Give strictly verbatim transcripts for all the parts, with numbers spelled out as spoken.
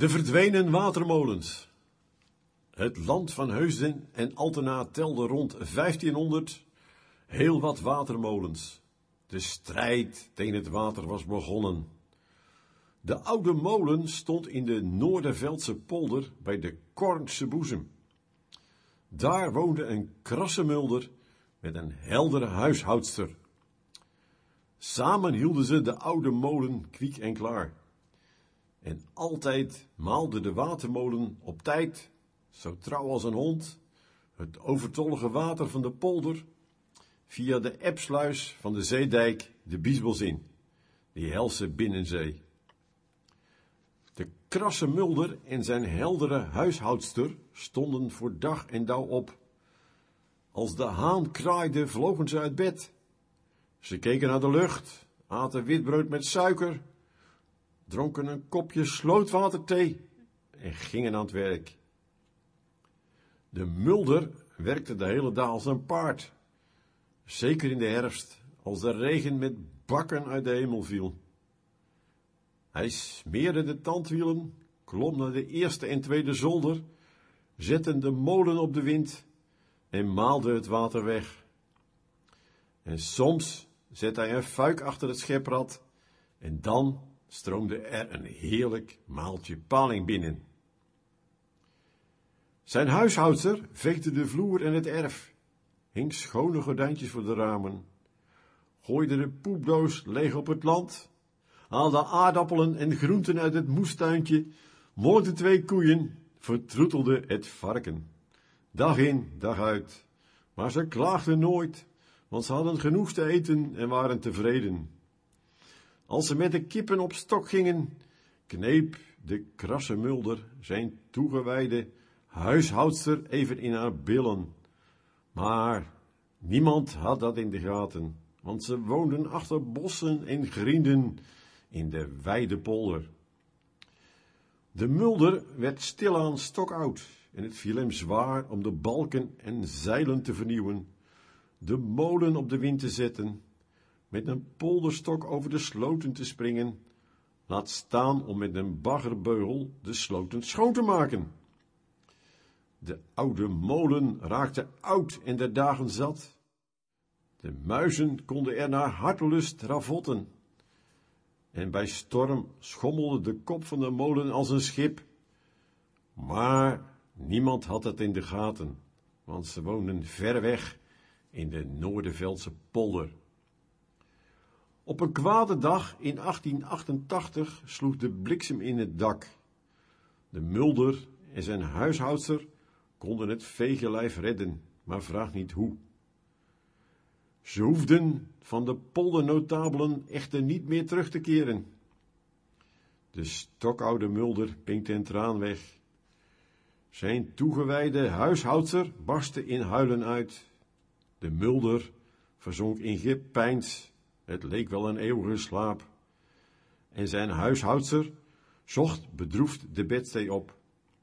De verdwenen watermolens. Het land van Heusden en Altena telde rond vijftienhonderd heel wat watermolens. De strijd tegen het water was begonnen. De oude molen stond in de Noorderveldse polder bij de Kornse boezem. Daar woonde een krasse mulder met een heldere huishoudster. Samen hielden ze de oude molen kwiek en klaar. En altijd maalde de watermolen op tijd, zo trouw als een hond, het overtollige water van de polder via de Epsluis van de zeedijk de Biesbos in, die helse binnenzee. De krasse mulder en zijn heldere huishoudster stonden voor dag en dauw op. Als de haan kraaide, vlogen ze uit bed. Ze keken naar de lucht, aten witbrood met suiker, dronken een kopje slootwaterthee en gingen aan het werk. De mulder werkte de hele dag als een paard, zeker in de herfst, als de regen met bakken uit de hemel viel. Hij smeerde de tandwielen, klom naar de eerste en tweede zolder, zette de molen op de wind en maalde het water weg. En soms zette hij een fuik achter het scheprad en dan stroomde er een heerlijk maaltje paling binnen. Zijn huishoudster veegde de vloer en het erf, hing schone gordijntjes voor de ramen, gooide de poepdoos leeg op het land, haalde aardappelen en groenten uit het moestuintje, molkte twee koeien, vertroetelde het varken. Dag in, dag uit, maar ze klaagden nooit, want ze hadden genoeg te eten en waren tevreden. Als ze met de kippen op stok gingen, kneep de krasse mulder zijn toegewijde huishoudster even in haar billen. Maar niemand had dat in de gaten, want ze woonden achter bossen en grienden in de wijde polder. De mulder werd stilaan stokoud en het viel hem zwaar om de balken en zeilen te vernieuwen, de molen op de wind te zetten, met een polderstok over de sloten te springen, laat staan om met een baggerbeugel de sloten schoon te maken. De oude molen raakte oud en der dagen zat. De muizen konden er naar hartelust ravotten. En bij storm schommelde de kop van de molen als een schip. Maar niemand had het in de gaten, want ze woonden ver weg in de Noorderveldse polder. Op een kwade dag in achttien achtentachtig sloeg de bliksem in het dak. De mulder en zijn huishoudster konden het veegelijf redden, maar vraag niet hoe. Ze hoefden van de poldernotabelen echter niet meer terug te keren. De stokoude mulder pinkte een traan weg. Zijn toegewijde huishoudster barstte in huilen uit. De mulder verzonk in gepeins, het leek wel een eeuwige slaap. En zijn huishoudster zocht bedroefd de bedstee op.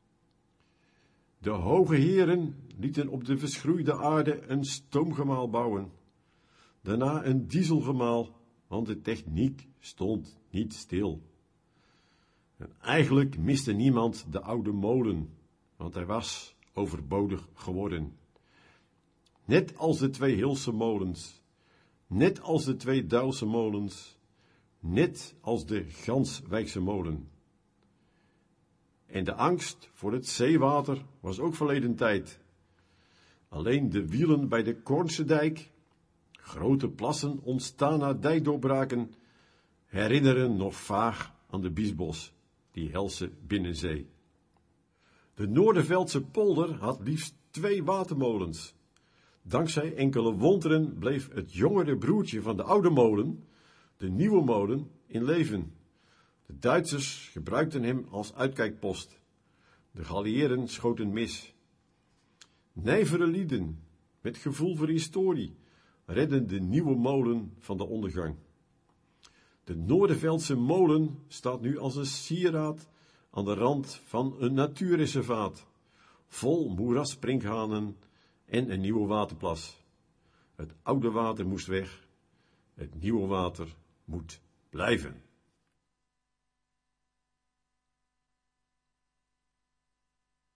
De hoge heren lieten op de verschroeide aarde een stoomgemaal bouwen. Daarna een dieselgemaal, want de techniek stond niet stil. En eigenlijk miste niemand de oude molen, want hij was overbodig geworden. Net als de twee Hilse molens, net als de twee Duilse molens, net als de Ganswijkse molen. En de angst voor het zeewater was ook verleden tijd. Alleen de wielen bij de Kornse dijk, grote plassen ontstaan na dijkdoorbraken, herinneren nog vaag aan de Biesbos, die helse binnenzee. De Noorderveldse polder had liefst twee watermolens. Dankzij enkele wonderen bleef het jongere broertje van de oude molen, de nieuwe molen, in leven. De Duitsers gebruikten hem als uitkijkpost. De geallieerden schoten mis. Nijvere lieden, met gevoel voor historie, redden de nieuwe molen van de ondergang. De Noorderveldse molen staat nu als een sieraad aan de rand van een natuurreservaat, vol moerassprinkhanen en een nieuwe waterplas. Het oude water moest weg, het nieuwe water moet blijven.